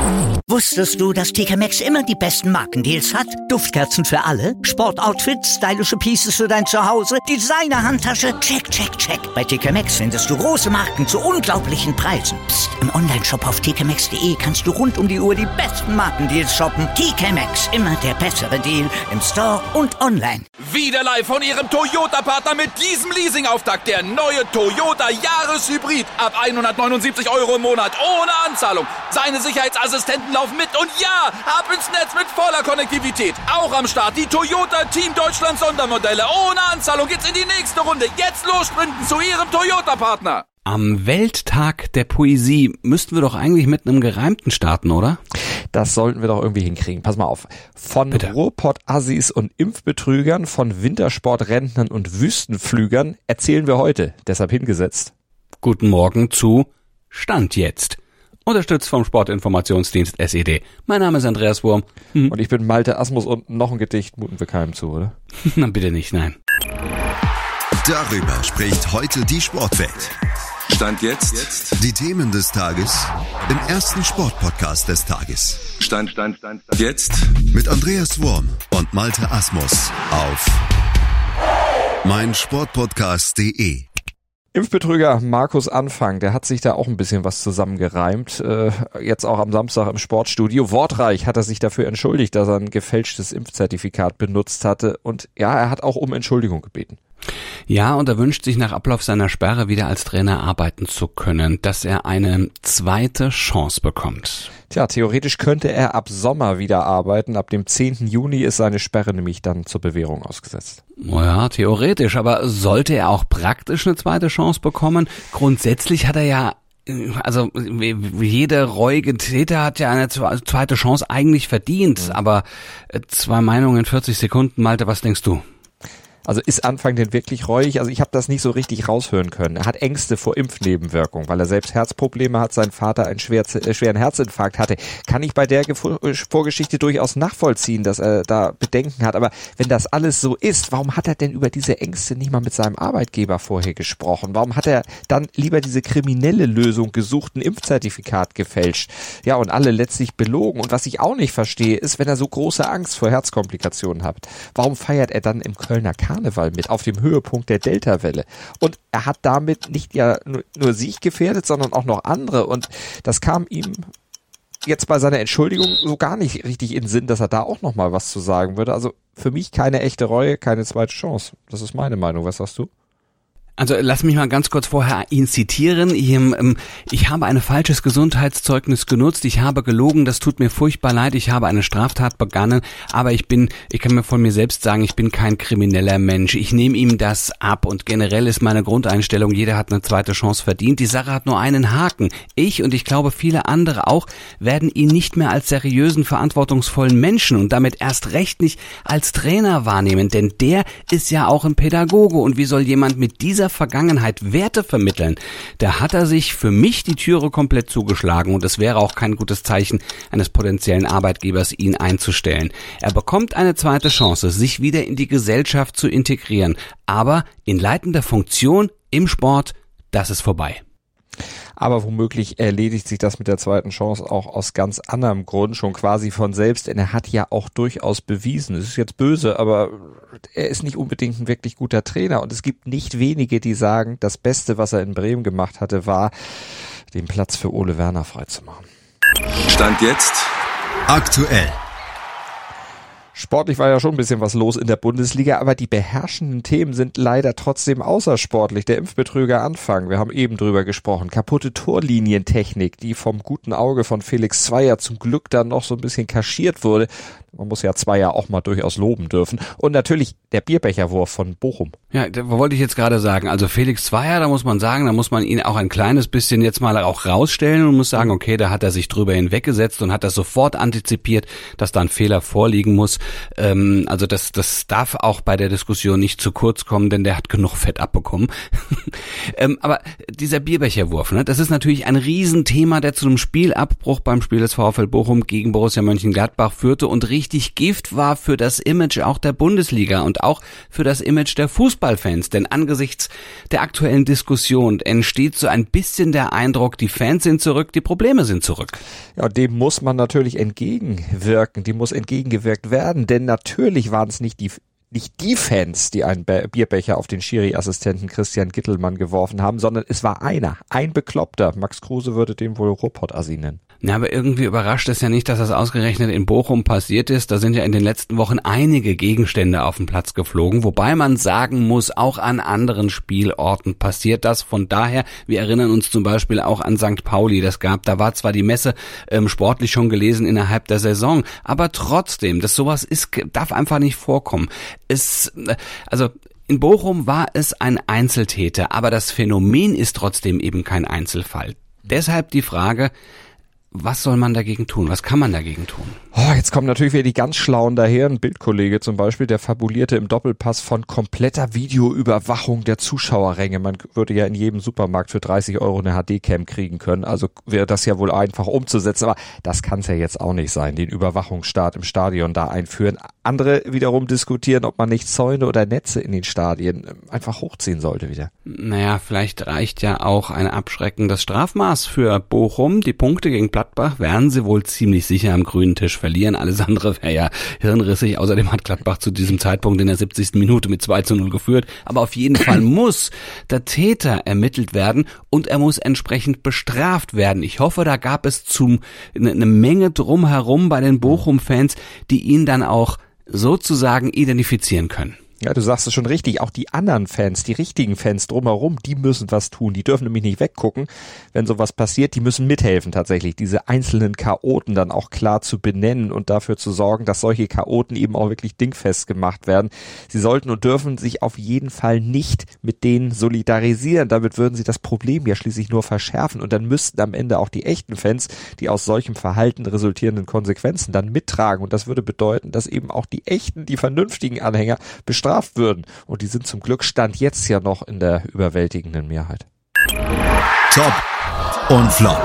Wusstest du, dass TK Maxx immer die besten Markendeals hat? Duftkerzen für alle, Sportoutfits, stylische Pieces für dein Zuhause, Designer-Handtasche, check, check, check. Bei TK Maxx findest du große Marken zu unglaublichen Preisen. Psst. Im Onlineshop auf tkmaxx.de kannst du rund um die Uhr die besten Markendeals shoppen. TK Maxx, immer der bessere Deal im Store und online. Wieder live von Ihrem Toyota-Partner mit diesem Leasing-Auftakt. Der neue Toyota Jahreshybrid. Ab 179 € im Monat. Ohne Anzahlung. Seine Sicherheitsassistenten laufen mit. Und ja, ab ins Netz mit voller Konnektivität. Auch am Start die Toyota Team Deutschland Sondermodelle. Ohne Anzahlung geht's in die nächste Runde. Jetzt los sprinten zu Ihrem Toyota-Partner. Am Welttag der Poesie müssten wir doch eigentlich mit einem Gereimten starten, oder? Das sollten wir doch irgendwie hinkriegen. Pass mal auf. Von Ruhrpott-Assis und Impfbetrügern, von Wintersportrentnern und Wüstenflügern erzählen wir heute. Deshalb hingesetzt. Guten Morgen zu Stand jetzt. Unterstützt vom Sportinformationsdienst SED. Mein Name ist Andreas Wurm. Und ich bin Malte Asmus und noch ein Gedicht muten wir keinem zu, oder? Na bitte nicht, nein. Darüber spricht heute die Sportwelt. Stand jetzt. Die Themen des Tages im ersten Sportpodcast des Tages. Stand jetzt. Mit Andreas Wurm und Malte Asmus auf meinsportpodcast.de. Impfbetrüger Markus Anfang, der hat sich da auch ein bisschen was zusammengereimt. Jetzt auch am Samstag im Sportstudio. Wortreich hat er sich dafür entschuldigt, dass er ein gefälschtes Impfzertifikat benutzt hatte. Und ja, er hat auch um Entschuldigung gebeten. Ja, und er wünscht sich nach Ablauf seiner Sperre wieder als Trainer arbeiten zu können, dass er eine zweite Chance bekommt. Tja, theoretisch könnte er ab Sommer wieder arbeiten. Ab dem 10. Juni ist seine Sperre nämlich dann zur Bewährung ausgesetzt. Ja, theoretisch, aber sollte er auch praktisch eine zweite Chance bekommen? Grundsätzlich hat er ja, also wie jeder reuige Täter hat ja eine zweite Chance eigentlich verdient, aber 2 Meinungen in 40 Sekunden, Malte, was denkst du? Also ist Anfang denn wirklich reuig? Also ich habe das nicht so richtig raushören können. Er hat Ängste vor Impfnebenwirkungen, weil er selbst Herzprobleme hat, sein Vater einen schweren Herzinfarkt hatte. Kann ich bei der Vorgeschichte durchaus nachvollziehen, dass er da Bedenken hat. Aber wenn das alles so ist, warum hat er denn über diese Ängste nicht mal mit seinem Arbeitgeber vorher gesprochen? Warum hat er dann lieber diese kriminelle Lösung gesucht, ein Impfzertifikat gefälscht? Ja, und alle letztlich belogen. Und was ich auch nicht verstehe, ist, wenn er so große Angst vor Herzkomplikationen hat, warum feiert er dann im Kölner Karneval mit, auf dem Höhepunkt der Delta-Welle? Und er hat damit nicht ja nur sich gefährdet, sondern auch noch andere. Und das kam ihm jetzt bei seiner Entschuldigung so gar nicht richtig in den Sinn, dass er da auch noch mal was zu sagen würde. Also für mich keine echte Reue, keine zweite Chance. Das ist meine Meinung. Was sagst du? Also lass mich mal ganz kurz vorher ihn zitieren. Ich habe ein falsches Gesundheitszeugnis genutzt, ich habe gelogen, das tut mir furchtbar leid, ich habe eine Straftat begangen, aber ich kann mir von mir selbst sagen, ich bin kein krimineller Mensch. Ich nehme ihm das ab und generell ist meine Grundeinstellung, jeder hat eine zweite Chance verdient. Die Sache hat nur einen Haken. Ich und ich glaube viele andere auch werden ihn nicht mehr als seriösen, verantwortungsvollen Menschen und damit erst recht nicht als Trainer wahrnehmen, denn der ist ja auch ein Pädagoge und wie soll jemand mit dieser Vergangenheit Werte vermitteln, da hat er sich für mich die Türe komplett zugeschlagen und es wäre auch kein gutes Zeichen eines potenziellen Arbeitgebers, ihn einzustellen. Er bekommt eine zweite Chance, sich wieder in die Gesellschaft zu integrieren, aber in leitender Funktion im Sport, das ist vorbei. Aber womöglich erledigt sich das mit der zweiten Chance auch aus ganz anderem Grund, schon quasi von selbst, denn er hat ja auch durchaus bewiesen, es ist jetzt böse, aber er ist nicht unbedingt ein wirklich guter Trainer und es gibt nicht wenige, die sagen, das Beste, was er in Bremen gemacht hatte, war, den Platz für Ole Werner freizumachen. Stand jetzt. Aktuell. Sportlich war ja schon ein bisschen was los in der Bundesliga, aber die beherrschenden Themen sind leider trotzdem außersportlich. Der Impfbetrüger Anfang, wir haben eben drüber gesprochen, kaputte Torlinientechnik, die vom guten Auge von Felix Zweier zum Glück dann noch so ein bisschen kaschiert wurde. Man muss ja Zweier auch mal durchaus loben dürfen. Und natürlich der Bierbecherwurf von Bochum. Ja, da wollte ich jetzt gerade sagen. Also Felix Zweier, da muss man sagen, da muss man ihn auch ein kleines bisschen jetzt mal auch rausstellen und muss sagen, okay, da hat er sich drüber hinweggesetzt und hat das sofort antizipiert, dass da ein Fehler vorliegen muss. Also das darf auch bei der Diskussion nicht zu kurz kommen, denn der hat genug Fett abbekommen. Aber dieser Bierbecherwurf, ne, das ist natürlich ein Riesenthema, der zu einem Spielabbruch beim Spiel des VfL Bochum gegen Borussia Mönchengladbach führte und richtig Gift war für das Image auch der Bundesliga und auch für das Image der Fußballfans. Denn angesichts der aktuellen Diskussion entsteht so ein bisschen der Eindruck, die Fans sind zurück, die Probleme sind zurück. Ja, dem muss man natürlich entgegengewirkt werden, denn natürlich waren es nicht die Fans, die einen Bierbecher auf den Schiri-Assistenten Christian Gittelmann geworfen haben, sondern es war ein Bekloppter. Max Kruse würde den wohl Ruhrpott-Assi nennen. Ja, aber irgendwie überrascht es ja nicht, dass das ausgerechnet in Bochum passiert ist. Da sind ja in den letzten Wochen einige Gegenstände auf den Platz geflogen, wobei man sagen muss, auch an anderen Spielorten passiert das. Von daher, wir erinnern uns zum Beispiel auch an St. Pauli. Da war zwar die Messe sportlich schon gelesen innerhalb der Saison, aber trotzdem, sowas darf einfach nicht vorkommen. In Bochum war es ein Einzeltäter, aber das Phänomen ist trotzdem eben kein Einzelfall. Deshalb die Frage, was soll man dagegen tun? Was kann man dagegen tun? Jetzt kommen natürlich wieder die ganz Schlauen daher. Ein Bildkollege zum Beispiel, der fabulierte im Doppelpass von kompletter Videoüberwachung der Zuschauerränge. Man würde ja in jedem Supermarkt für 30 € eine HD-Cam kriegen können. Also wäre das ja wohl einfach umzusetzen. Aber das kann es ja jetzt auch nicht sein, den Überwachungsstaat im Stadion da einführen. Andere wiederum diskutieren, ob man nicht Zäune oder Netze in den Stadien einfach hochziehen sollte wieder. Naja, vielleicht reicht ja auch ein abschreckendes Strafmaß für Bochum. Die Punkte gegen Gladbach werden sie wohl ziemlich sicher am grünen Tisch verlieren. Alles andere wäre ja hirnrissig. Außerdem hat Gladbach zu diesem Zeitpunkt in der 70. Minute mit 2:0 geführt. Aber auf jeden Fall muss der Täter ermittelt werden und er muss entsprechend bestraft werden. Ich hoffe, da gab es eine Menge drumherum bei den Bochum-Fans, die ihn dann auch sozusagen identifizieren können. Ja, du sagst es schon richtig. Auch die anderen Fans, die richtigen Fans drumherum, die müssen was tun. Die dürfen nämlich nicht weggucken, wenn sowas passiert. Die müssen mithelfen tatsächlich, diese einzelnen Chaoten dann auch klar zu benennen und dafür zu sorgen, dass solche Chaoten eben auch wirklich dingfest gemacht werden. Sie sollten und dürfen sich auf jeden Fall nicht mit denen solidarisieren. Damit würden sie das Problem ja schließlich nur verschärfen. Und dann müssten am Ende auch die echten Fans die aus solchem Verhalten resultierenden Konsequenzen dann mittragen. Und das würde bedeuten, dass eben auch die echten, die vernünftigen Anhänger bestraft würden. Und die sind zum Glück Stand jetzt ja noch in der überwältigenden Mehrheit. Top und Flop.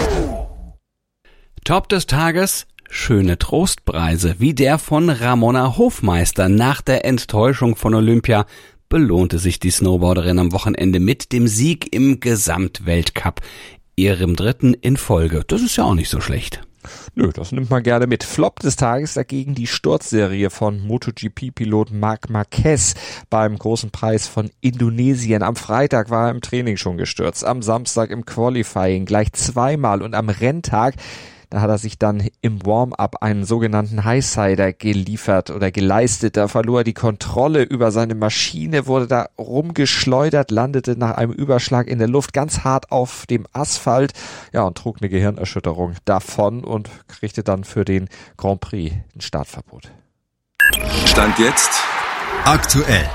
Top des Tages: schöne Trostpreise, wie der von Ramona Hofmeister. Nach der Enttäuschung von Olympia belohnte sich die Snowboarderin am Wochenende mit dem Sieg im Gesamtweltcup. Ihrem 3. in Folge. Das ist ja auch nicht so schlecht. Nö, das nimmt man gerne mit. Flop des Tages dagegen die Sturzserie von MotoGP-Pilot Marc Marquez beim großen Preis von Indonesien. Am Freitag war er im Training schon gestürzt, am Samstag im Qualifying gleich zweimal und am Renntag, da hat er sich dann im Warm-up einen sogenannten Highsider geliefert oder geleistet. Da verlor er die Kontrolle über seine Maschine, wurde da rumgeschleudert, landete nach einem Überschlag in der Luft ganz hart auf dem Asphalt, ja, und trug eine Gehirnerschütterung davon und kriegte dann für den Grand Prix ein Startverbot. Stand jetzt Aktuell.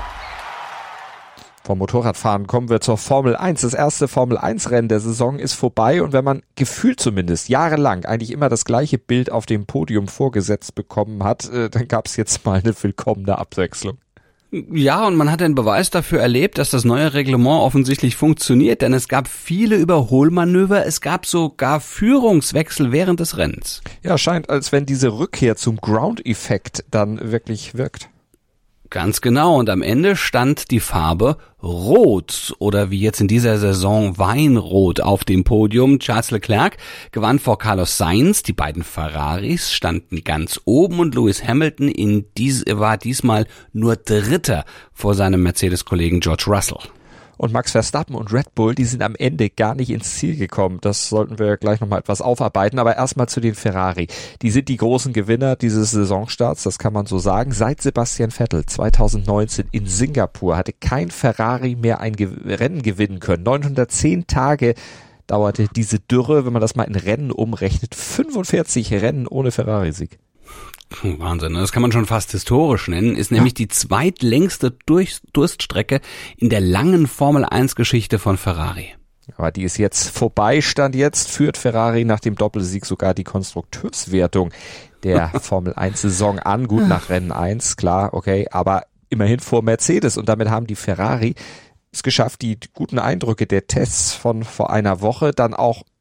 Vom Motorradfahren kommen wir zur Formel 1. Das erste Formel-1-Rennen der Saison ist vorbei und wenn man gefühlt zumindest jahrelang eigentlich immer das gleiche Bild auf dem Podium vorgesetzt bekommen hat, dann gab es jetzt mal eine willkommene Abwechslung. Ja, und man hat den Beweis dafür erlebt, dass das neue Reglement offensichtlich funktioniert, denn es gab viele Überholmanöver, es gab sogar Führungswechsel während des Rennens. Ja, scheint, als wenn diese Rückkehr zum Ground-Effekt dann wirklich wirkt. Ganz genau, und am Ende stand die Farbe Rot oder wie jetzt in dieser Saison Weinrot auf dem Podium. Charles Leclerc gewann vor Carlos Sainz, die beiden Ferraris standen ganz oben und Lewis Hamilton war diesmal nur Dritter vor seinem Mercedes-Kollegen George Russell. Und Max Verstappen und Red Bull, die sind am Ende gar nicht ins Ziel gekommen. Das sollten wir gleich nochmal etwas aufarbeiten. Aber erstmal zu den Ferrari. Die sind die großen Gewinner dieses Saisonstarts, das kann man so sagen. Seit Sebastian Vettel 2019 in Singapur hatte kein Ferrari mehr ein Rennen gewinnen können. 910 Tage dauerte diese Dürre, wenn man das mal in Rennen umrechnet. 45 Rennen ohne Ferrari-Sieg. Wahnsinn, das kann man schon fast historisch nennen, ist nämlich die zweitlängste Durststrecke in der langen Formel-1-Geschichte von Ferrari. Aber die ist jetzt vorbei, Stand jetzt, führt Ferrari nach dem Doppelsieg sogar die Konstrukteurswertung der Formel-1-Saison an. Gut, nach Rennen 1, klar, okay, aber immerhin vor Mercedes und damit haben die Ferrari es geschafft, die guten Eindrücke der Tests von vor einer Woche dann auch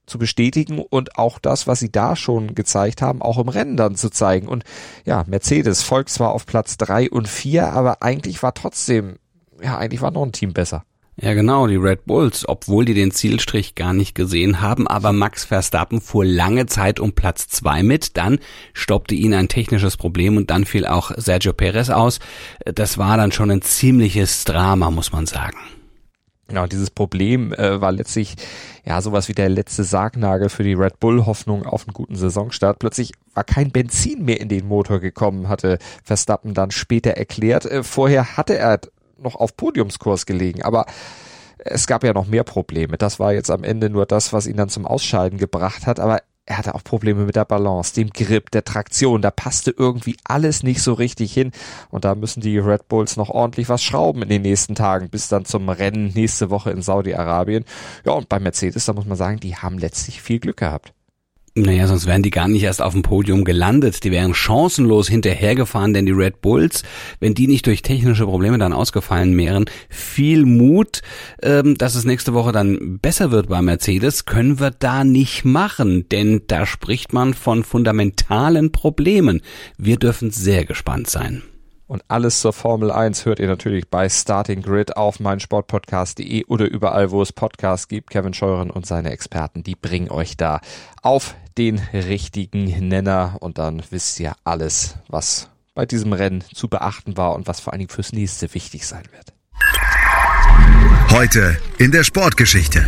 zu bestätigen und auch das, was sie da schon gezeigt haben, auch im Rennen dann zu zeigen. Und ja, Mercedes folgt zwar auf Platz 3 und 4, aber eigentlich war noch ein Team besser. Ja genau, die Red Bulls, obwohl die den Zielstrich gar nicht gesehen haben, aber Max Verstappen fuhr lange Zeit um Platz 2 mit, dann stoppte ihn ein technisches Problem und dann fiel auch Sergio Perez aus. Das war dann schon ein ziemliches Drama, muss man sagen. Genau, dieses Problem war letztlich sowas wie der letzte Sargnagel für die Red Bull-Hoffnung auf einen guten Saisonstart. Plötzlich war kein Benzin mehr in den Motor gekommen, hatte Verstappen dann später erklärt. Vorher hatte er noch auf Podiumskurs gelegen, aber es gab ja noch mehr Probleme. Das war jetzt am Ende nur das, was ihn dann zum Ausscheiden gebracht hat, aber er hatte auch Probleme mit der Balance, dem Grip, der Traktion, da passte irgendwie alles nicht so richtig hin und da müssen die Red Bulls noch ordentlich was schrauben in den nächsten Tagen, bis dann zum Rennen nächste Woche in Saudi-Arabien. Ja, und bei Mercedes, da muss man sagen, die haben letztlich viel Glück gehabt. Naja, sonst wären die gar nicht erst auf dem Podium gelandet. Die wären chancenlos hinterhergefahren, denn die Red Bulls, wenn die nicht durch technische Probleme dann ausgefallen wären, viel Mut, dass es nächste Woche dann besser wird bei Mercedes, können wir da nicht machen, denn da spricht man von fundamentalen Problemen. Wir dürfen sehr gespannt sein. Und alles zur Formel 1 hört ihr natürlich bei Starting Grid auf meinsportpodcast.de oder überall, wo es Podcasts gibt. Kevin Scheuren und seine Experten, die bringen euch da auf den richtigen Nenner und dann wisst ihr alles, was bei diesem Rennen zu beachten war und was vor allen Dingen fürs nächste wichtig sein wird. Heute in der Sportgeschichte.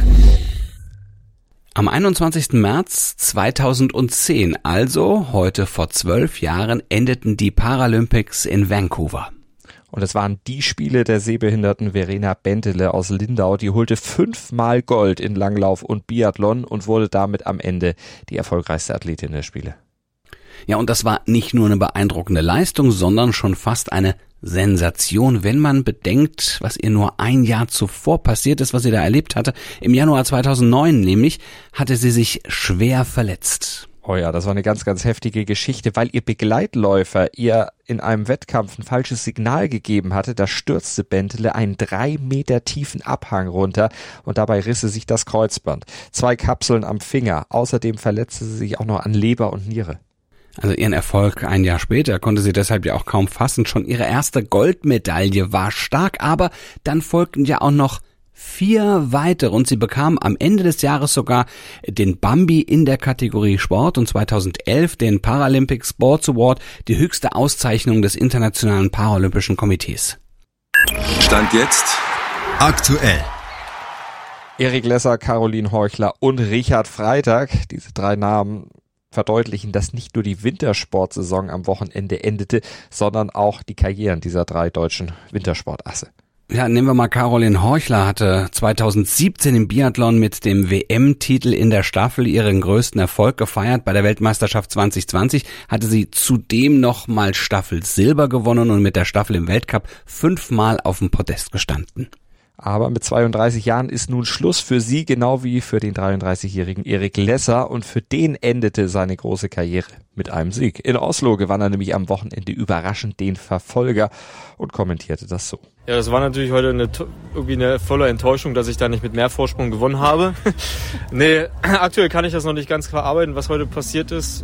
Am 21. März 2010, also heute vor 12 Jahren, endeten die Paralympics in Vancouver. Und es waren die Spiele der sehbehinderten Verena Bentele aus Lindau. Die holte 5-mal Gold in Langlauf und Biathlon und wurde damit am Ende die erfolgreichste Athletin der Spiele. Ja, und das war nicht nur eine beeindruckende Leistung, sondern schon fast eine Sensation, wenn man bedenkt, was ihr nur ein Jahr zuvor passiert ist, was sie da erlebt hatte. Im Januar 2009 nämlich hatte sie sich schwer verletzt. Oh ja, das war eine ganz, ganz heftige Geschichte, weil ihr Begleitläufer ihr in einem Wettkampf ein falsches Signal gegeben hatte. Da stürzte Bentele einen 3 Meter tiefen Abhang runter und dabei riss sie sich das Kreuzband. 2 Kapseln am Finger. Außerdem verletzte sie sich auch noch an Leber und Niere. Also ihren Erfolg ein Jahr später konnte sie deshalb ja auch kaum fassen. Schon ihre erste Goldmedaille war stark, aber dann folgten ja auch noch 4 weitere und sie bekam am Ende des Jahres sogar den Bambi in der Kategorie Sport und 2011 den Paralympic Sports Award, die höchste Auszeichnung des Internationalen Paralympischen Komitees. Stand jetzt Aktuell. Erik Lesser, Caroline Horchler und Richard Freitag, diese 3 Namen verdeutlichen, dass nicht nur die Wintersportsaison am Wochenende endete, sondern auch die Karrieren dieser 3 deutschen Wintersportasse. Ja, nehmen wir mal Caroline Horchler, hatte 2017 im Biathlon mit dem WM-Titel in der Staffel ihren größten Erfolg gefeiert. Bei der Weltmeisterschaft 2020 hatte sie zudem nochmal Staffel Silber gewonnen und mit der Staffel im Weltcup 5-mal auf dem Podest gestanden. Aber mit 32 Jahren ist nun Schluss für sie, genau wie für den 33-jährigen Erik Lesser. Und für den endete seine große Karriere mit einem Sieg. In Oslo gewann er nämlich am Wochenende überraschend den Verfolger und kommentierte das so. Ja, das war natürlich heute irgendwie eine volle Enttäuschung, dass ich da nicht mit mehr Vorsprung gewonnen habe. Nee, aktuell kann ich das noch nicht ganz verarbeiten, was heute passiert ist.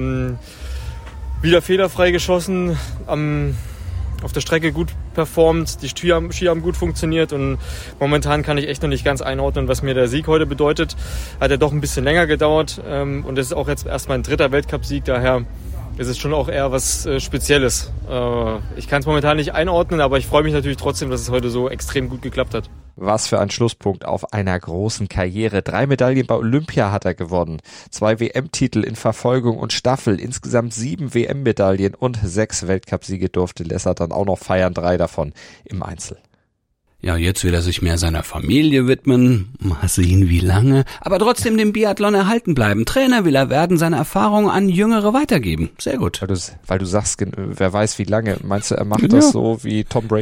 Wieder fehlerfrei geschossen, auf der Strecke gut performt, die Ski haben gut funktioniert und momentan kann ich echt noch nicht ganz einordnen, was mir der Sieg heute bedeutet. Hat ja doch ein bisschen länger gedauert und das ist auch jetzt erst mein 3. Weltcup-Sieg, daher ist es schon auch eher was Spezielles. Ich kann es momentan nicht einordnen, aber ich freue mich natürlich trotzdem, dass es heute so extrem gut geklappt hat. Was für ein Schlusspunkt auf einer großen Karriere. 3 Medaillen bei Olympia hat er gewonnen. 2 WM-Titel in Verfolgung und Staffel. Insgesamt 7 WM-Medaillen und 6 Weltcupsiege durfte Lesser dann auch noch feiern. 3 davon im Einzel. Ja, jetzt will er sich mehr seiner Familie widmen. Mal sehen, wie lange. Aber trotzdem dem Biathlon erhalten bleiben. Trainer will er werden, seine Erfahrungen an Jüngere weitergeben. Sehr gut. Weil du sagst, wer weiß, wie lange. Meinst du, er macht das so wie Tom Brady?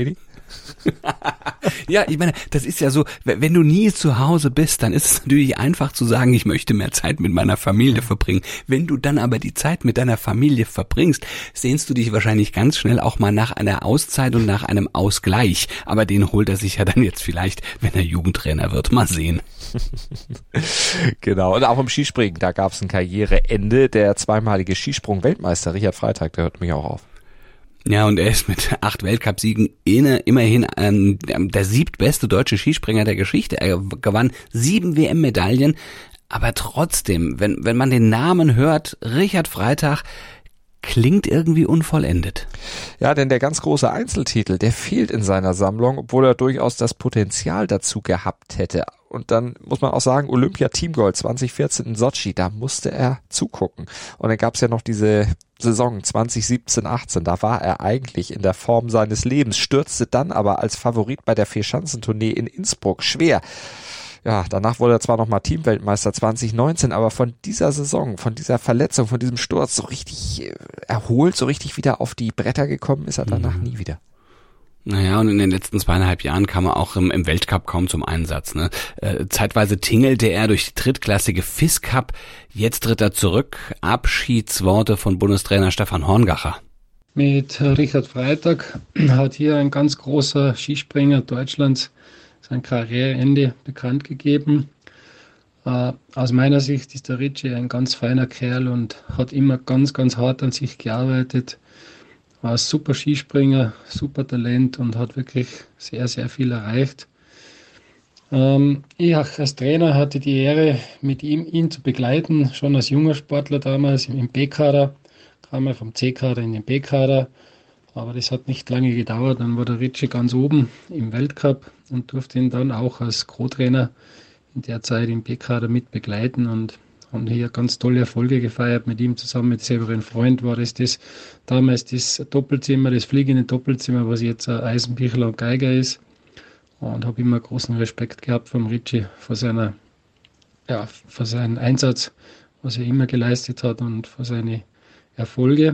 Ja, ich meine, das ist ja so, wenn du nie zu Hause bist, dann ist es natürlich einfach zu sagen, ich möchte mehr Zeit mit meiner Familie verbringen. Wenn du dann aber die Zeit mit deiner Familie verbringst, sehnst du dich wahrscheinlich ganz schnell auch mal nach einer Auszeit und nach einem Ausgleich. Aber den holt er sich ja dann jetzt vielleicht, wenn er Jugendtrainer wird. Mal sehen. Genau, und auch im Skispringen, da gab es ein Karriereende. Der zweimalige Skisprung-Weltmeister Richard Freytag, der hört mich auch auf. Ja, und er ist mit 8 Weltcupsiegen immerhin der 7. beste deutsche Skispringer der Geschichte. Er gewann 7 WM-Medaillen, aber trotzdem, wenn man den Namen hört, Richard Freytag, klingt irgendwie unvollendet. Ja, denn der ganz große Einzeltitel, der fehlt in seiner Sammlung, obwohl er durchaus das Potenzial dazu gehabt hätte. Und dann muss man auch sagen, Olympia-Teamgold 2014 in Sotschi, da musste er zugucken. Und dann gab es ja noch diese Saison 2017-18, da war er eigentlich in der Form seines Lebens, stürzte dann aber als Favorit bei der Vierschanzentournee in Innsbruck schwer. Ja, danach wurde er zwar nochmal Teamweltmeister 2019, aber von dieser Saison, von dieser Verletzung, von diesem Sturz so richtig erholt, so richtig wieder auf die Bretter gekommen ist er danach nie wieder. Naja, und in den letzten 2,5 Jahren kam er auch im Weltcup kaum zum Einsatz. Ne? Zeitweise tingelte er durch die drittklassige FIS Cup. Jetzt tritt er zurück. Abschiedsworte von Bundestrainer Stefan Horngacher. Mit Richard Freytag hat hier ein ganz großer Skispringer Deutschlands sein Karriereende bekannt gegeben. Aus meiner Sicht ist der Richie ein ganz feiner Kerl und hat immer ganz, ganz hart an sich gearbeitet. War ein super Skispringer, super Talent und hat wirklich sehr, sehr viel erreicht. Ich als Trainer hatte die Ehre, mit ihm ihn zu begleiten, schon als junger Sportler damals im B-Kader, kam er vom C-Kader in den B-Kader, aber das hat nicht lange gedauert, dann war der Richie ganz oben im Weltcup und durfte ihn dann auch als Co-Trainer in der Zeit im B-Kader mit begleiten und haben hier ganz tolle Erfolge gefeiert mit ihm zusammen mit Severin Freund. War das damals das Doppelzimmer, das fliegende Doppelzimmer, was jetzt Eisenbichler und Geiger ist. Und habe immer großen Respekt gehabt vom Richie für seinen Einsatz, was er immer geleistet hat und für seine Erfolge.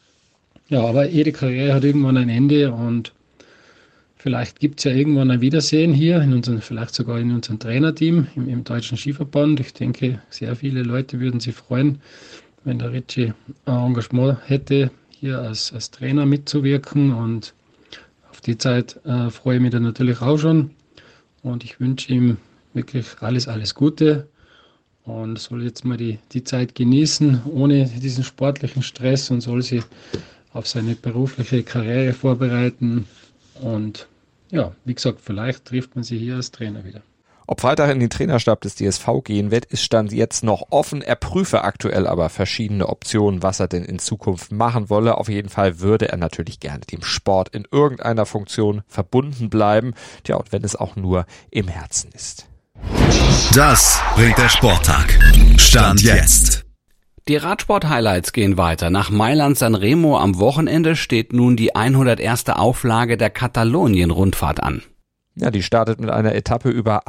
Ja, aber jede Karriere hat irgendwann ein Ende und vielleicht gibt es ja irgendwann ein Wiedersehen hier, vielleicht sogar in unserem Trainerteam im Deutschen Skiverband. Ich denke, sehr viele Leute würden sich freuen, wenn der Richie ein Engagement hätte, hier als Trainer mitzuwirken. Und auf die Zeit freue ich mich dann natürlich auch schon. Und ich wünsche ihm wirklich alles Gute und soll jetzt mal die Zeit genießen, ohne diesen sportlichen Stress und soll sich auf seine berufliche Karriere vorbereiten. Und ja, wie gesagt, vielleicht trifft man sie hier als Trainer wieder. Ob Freytag in den Trainerstab des DSV gehen wird, ist Stand jetzt noch offen. Er prüfe aktuell aber verschiedene Optionen, was er denn in Zukunft machen wolle. Auf jeden Fall würde er natürlich gerne dem Sport in irgendeiner Funktion verbunden bleiben. Tja, und wenn es auch nur im Herzen ist. Das bringt der Sporttag. Stand jetzt. Die Radsport-Highlights gehen weiter. Nach Mailand-Sanremo am Wochenende steht nun die 101. Auflage der Katalonien-Rundfahrt an. Ja, die startet mit einer Etappe über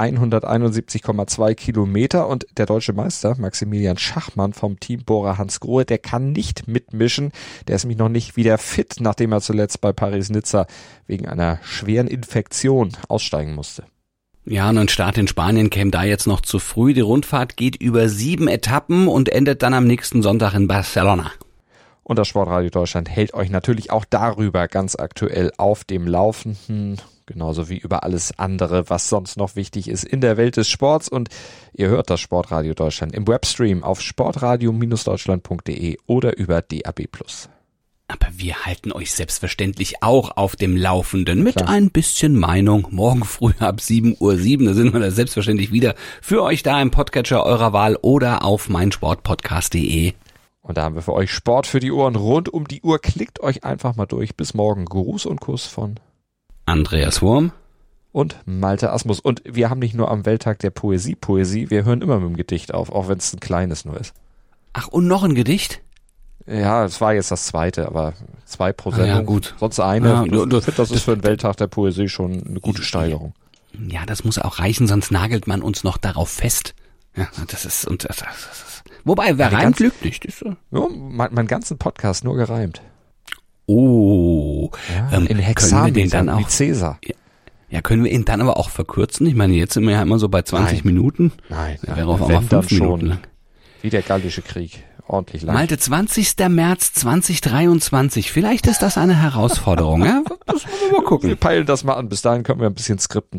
171,2 Kilometer und der deutsche Meister Maximilian Schachmann vom Team Bora Hansgrohe, der kann nicht mitmischen. Der ist nämlich noch nicht wieder fit, nachdem er zuletzt bei Paris-Nizza wegen einer schweren Infektion aussteigen musste. Ja, und ein Start in Spanien käme da jetzt noch zu früh. Die Rundfahrt geht über 7 Etappen und endet dann am nächsten Sonntag in Barcelona. Und das Sportradio Deutschland hält euch natürlich auch darüber ganz aktuell auf dem Laufenden, genauso wie über alles andere, was sonst noch wichtig ist in der Welt des Sports. Und ihr hört das Sportradio Deutschland im Webstream auf sportradio-deutschland.de oder über DAB+. Aber wir halten euch selbstverständlich auch auf dem Laufenden mit ein bisschen Meinung. Morgen früh ab 7:07 Uhr, da sind wir da selbstverständlich wieder für euch da im Podcatcher eurer Wahl oder auf meinsportpodcast.de. Und da haben wir für euch Sport für die Ohren rund um die Uhr. Klickt euch einfach mal durch. Bis morgen. Gruß und Kuss von Andreas Wurm und Malte Asmus. Und wir haben nicht nur am Welttag der Poesie, wir hören immer mit dem Gedicht auf, auch wenn es ein kleines nur ist. Ach, und noch ein Gedicht? Ja, es war jetzt das zweite, aber 2 pro Sendung. Ja, gut. Sonst eine. Ja, Ich finde, das ist für den Welttag der Poesie schon eine gute Steigerung. Ja, das muss auch reichen, sonst nagelt man uns noch darauf fest. Ja, das. Wobei, wer reimt, lügt nicht. Ist so. Ja, mein ganzen Podcast nur gereimt. Oh. In Hexametern, können wir den dann auch, wie Cäsar. Ja, können wir ihn dann aber auch verkürzen? Ich meine, jetzt sind wir ja immer so bei 20 Minuten. Nein. Das wäre auch mal 5 Minuten lang. Wie der Gallische Krieg. Ordentlich lang. Malte, 20. März 2023. Vielleicht ist das eine Herausforderung, ja? Das müssen wir mal gucken. Wir peilen das mal an. Bis dahin können wir ein bisschen skripten.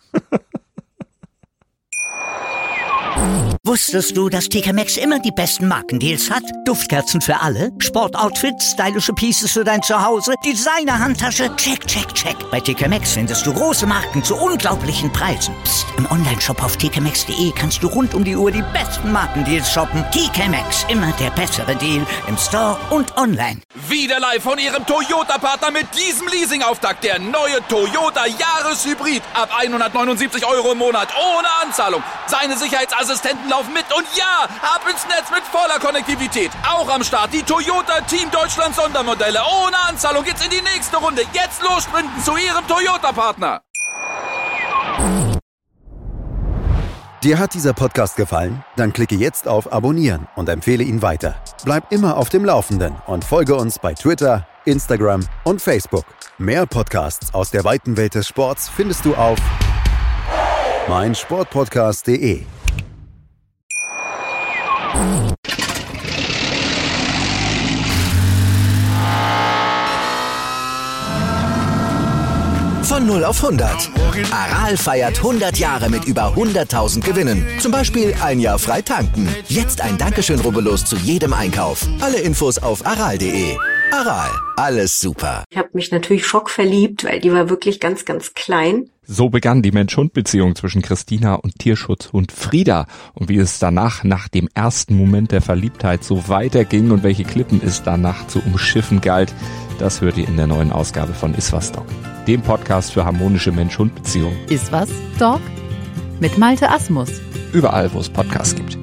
Wusstest du, dass TK Maxx immer die besten Markendeals hat? Duftkerzen für alle, Sportoutfits, stylische Pieces für dein Zuhause, Designer-Handtasche, check, check, check. Bei TK Maxx findest du große Marken zu unglaublichen Preisen. Psst. Im Onlineshop auf tkmaxx.de kannst du rund um die Uhr die besten Markendeals shoppen. TK Maxx, immer der bessere Deal im Store und online. Wieder live von Ihrem Toyota-Partner mit diesem Leasing-Auftakt. Der neue Toyota Jahreshybrid. Ab 179 € im Monat. Ohne Anzahlung. Seine Sicherheitsassistenten laufen mit. Und ja, ab ins Netz mit voller Konnektivität. Auch am Start die Toyota Team Deutschland Sondermodelle. Ohne Anzahlung geht's in die nächste Runde. Jetzt los sprinten zu Ihrem Toyota-Partner. Dir hat dieser Podcast gefallen? Dann klicke jetzt auf Abonnieren und empfehle ihn weiter. Bleib immer auf dem Laufenden und folge uns bei Twitter, Instagram und Facebook. Mehr Podcasts aus der weiten Welt des Sports findest du auf meinsportpodcast.de. Von 0 auf 100. Aral feiert 100 Jahre mit über 100.000 Gewinnen. Zum Beispiel ein Jahr frei tanken. Jetzt ein Dankeschön, rubbellos zu jedem Einkauf. Alle Infos auf aral.de. Aral, alles super. Ich habe mich natürlich schockverliebt, weil die war wirklich ganz, ganz klein. So begann die Mensch-Hund-Beziehung zwischen Christina und Tierschutzhund Frieda. Und wie es danach, nach dem ersten Moment der Verliebtheit, so weiterging und welche Klippen es danach zu umschiffen galt, das hört ihr in der neuen Ausgabe von Iswas Dog, dem Podcast für harmonische Mensch-Hund-Beziehungen. Iswas Dog? Mit Malte Asmus. Überall, wo es Podcasts gibt.